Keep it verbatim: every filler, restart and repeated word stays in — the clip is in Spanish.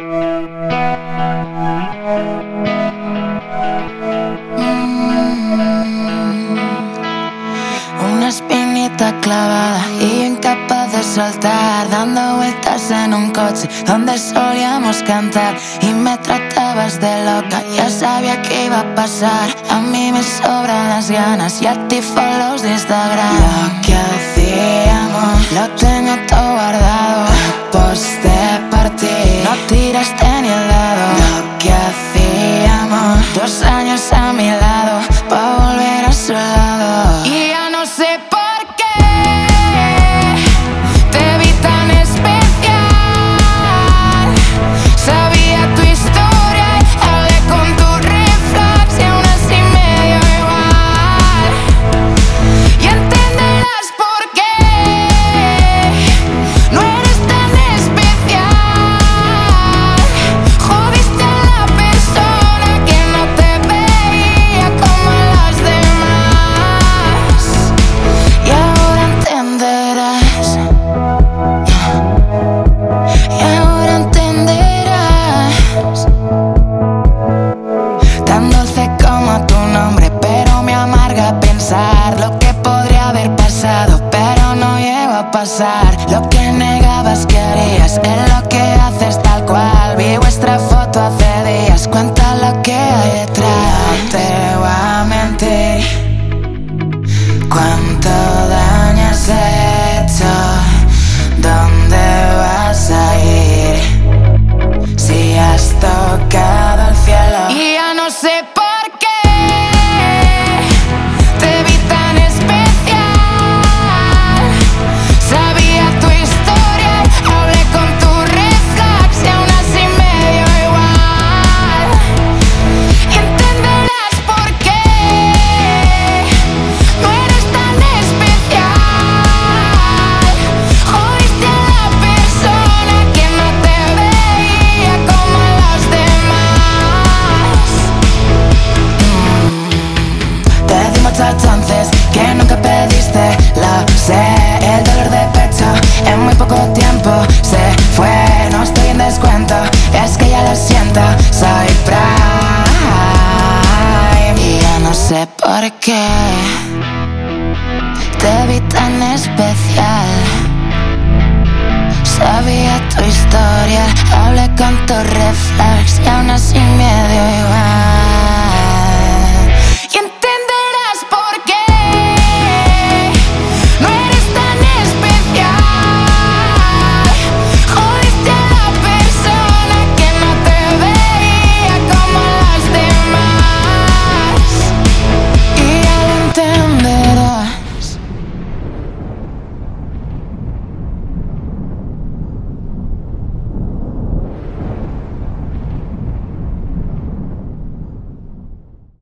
Una espinita clavada y yo incapaz de soltar, dando vueltas en un coche donde solíamos cantar. Y me tratabas de loca, ya sabía que iba a pasar. A mí me sobran las ganas y a ti follows de Instagram. Lo que hacíamos lo tengo todo guardado, aposté por ti, no tiraste ni el dado. Lo que hacíamos, dos años a mi lado, pa' volver a su lado. Y ya no sé por qué te vi tan especial. Sabía tu historia y hablé con tu reflex y aún así me dio igual. Y entenderás por qué no eres tan especial. Jodiste a la persona que no te veía como a las demás. Y ahora entenderás. Y ahora entenderás. Tan dulce como tu nombre, pero me amarga pensar lo que podría haber pasado, pero no llegó a pasar. Lo que negabas que harías es lo que haces tal cual. Vi vuestra foto hace días, cuenta lo que hay detrás. No te voy a mentir, cuánto daño has hecho. ¿Dónde vas a ir si has tocado el cielo? Y ya no sé por qué te vi tan especial. Sabía tu historia, hablé con tu reflex y aún así me dio igual. Y entenderás por qué no eres tan especial. Jodiste a la persona que no te veía como a los demás. Mm. Te di muchas chances que nunca pediste. Lo sé, el dolor de pecho en muy poco tiempo se fue. No estoy en descuento, es que ya lo siento, soy Prime. Y ya no sé por qué te vi tan especial. Sabía tu historia, hablé con tu reflex y aún así